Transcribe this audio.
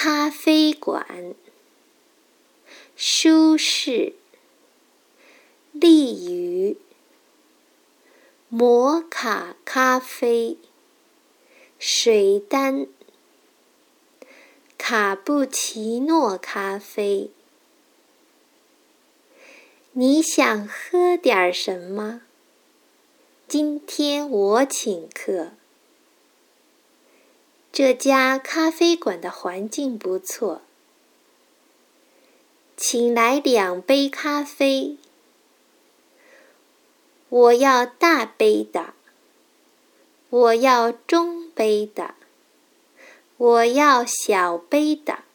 咖啡馆，舒适，利于，摩卡咖啡，水丹，卡布奇诺咖啡。你想喝点什么？今天我请客。这家咖啡馆的环境不错，请来2杯咖啡。我要大杯的，我要中杯的，我要小杯的。